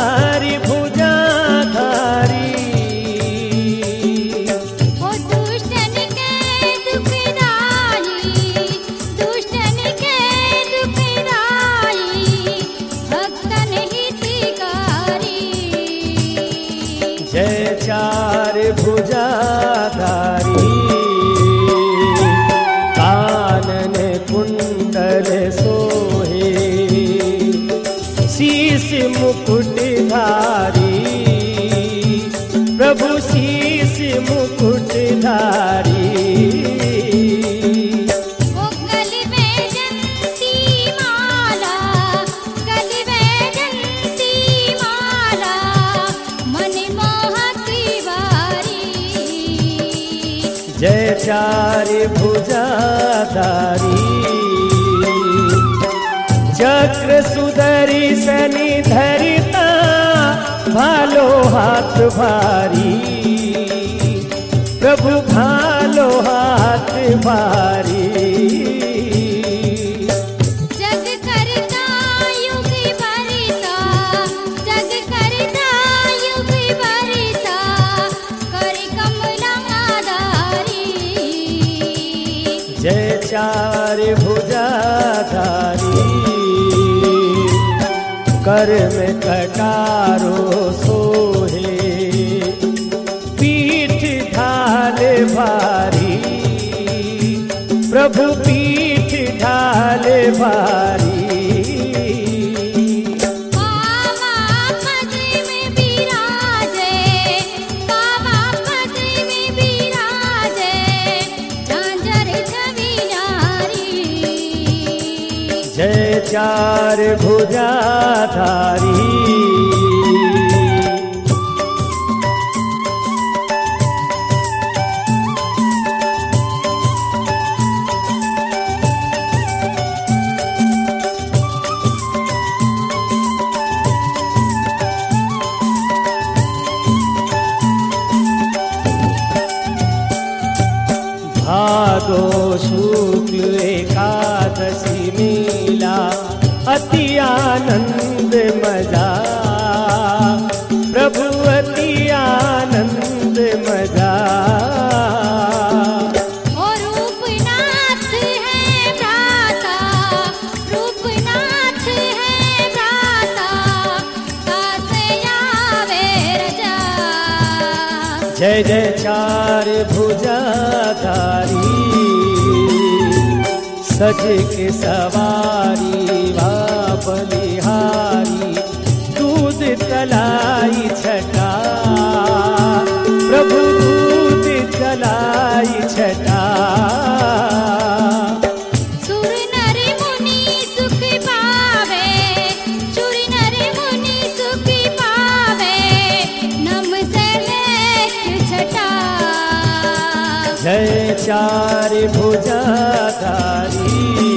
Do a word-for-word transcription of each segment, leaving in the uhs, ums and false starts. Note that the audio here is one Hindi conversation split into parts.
चारि भुजाधारी। ओ दुष्टन के दुखदाई, दुष्टन के दुखदाई, भक्तन हितकारी। जय चारि भुजाधारी, कानन कुंडल सोहे, शीस मुकुटधारी। प्रभु शीस मुकुटधारी। ओ गले में जंती माला, गले में जंती माला, मन मोहती वारी। जय चारि भुजाधारी, चक्र सुदर्शन धरिता, भालो हाथ भारी। प्रभु भालो हाथ भारी। जग करता युग भरिता, जग करता युग भरिता, कर कमलाधारी। जय चारि भुजाधारी, कर में कटारो सोहे, पीठ ढाल भारी। प्रभु पीठ ढाल भारी। बाबा पद में विराजे, बाबा पद में विराजे, झांझर छवि नारी। जय चारि भुजाधारी, भादो शुक्ल एकादशी मेला, अति आनंद मजा। प्रभु अति आनंद मजा। ओ रूपनाथ है भ्राता, रूपनाथ है भ्राता, कासे आवे रजा। जय जय चारि भुजाधारी, सज के सवारी वा बलिहारी। दूध तलाई छटा, प्रभु दूध तलाई छटा। सुर नर मुनि सुख पावे, सुर नर मुनि सुख पावे, नम से लेख छटा। जय चारि भुजाधारी,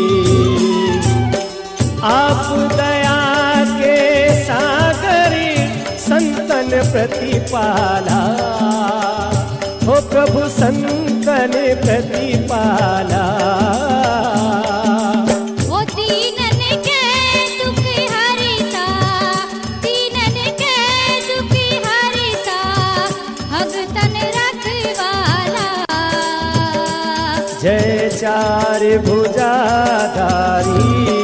आप दया के सागरी, संतन प्रतिपाला। हो प्रभु संतन प्रतिपाला। ओ दीनन के दुख हरिता, दीनन के दुख हरिता, भगतन रखवाला। जय चारि भुजाधारी,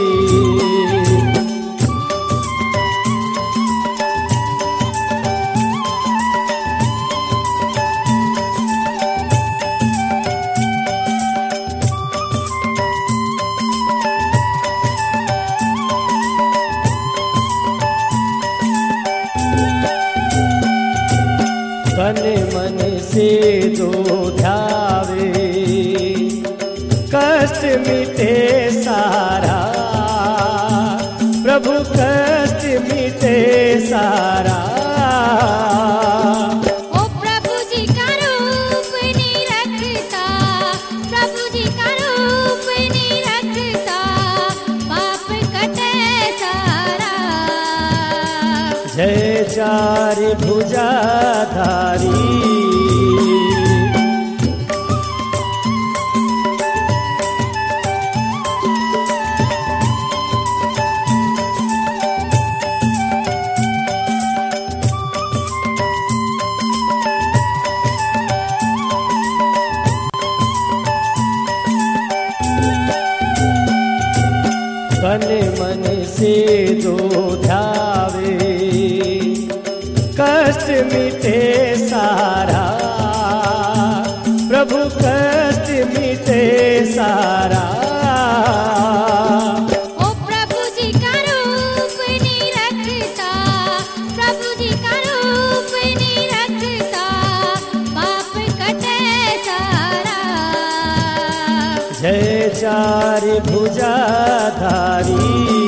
तन मन से जो ध्यावे, कष्ट मिटे सारा। प्रभु कष्ट मिटे सारा। ओ प्रभु जी का रूप निरखता, प्रभु जी का रूप निरखता, पाप कटे सारा। जय चारि भुजाधारी, कष्ट मिटे सारा, प्रभु कष्ट मिटे सारा। ओ प्रभु जी का रूप निरखता, प्रभु जी का रूप निरखता, पाप कटे सारा। जय चार भुजाधारी,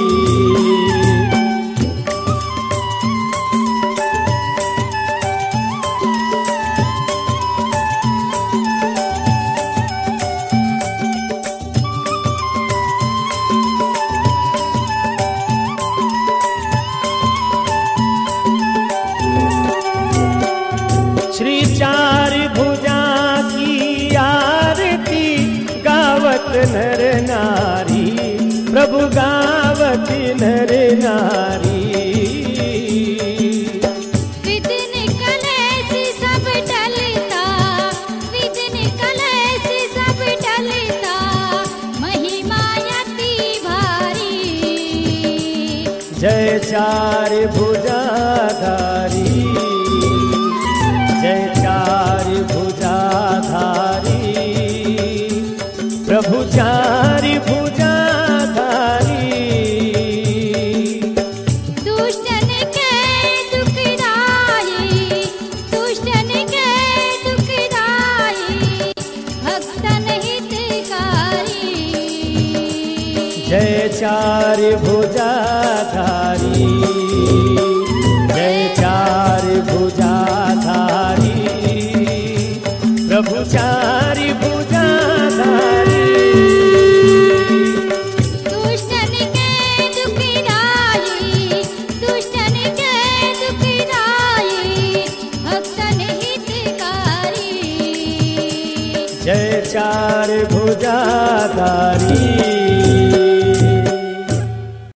श्री चार भुजा की आरती गावत नर नारी, प्रभु गावत नर नारी। विदिन कलेश सब टलता, विदिन कलेश सब टलता, महिमा अति भारी। जय चार भुजाधारी, जय चार भुजाधारी, प्रभु चार भुजाधारी। दुष्टन के दुखदाई, दुष्टन के दुखदाई, भक्तन हितकारी। जय चार भुजाधारी, जय चार भुजाधारी, प्रभु चार भुजाधारी। दुष्टन के दुखदाई, दुष्टन के दुखदाई, भक्तन हितकारी। जय चार भुजाधारी।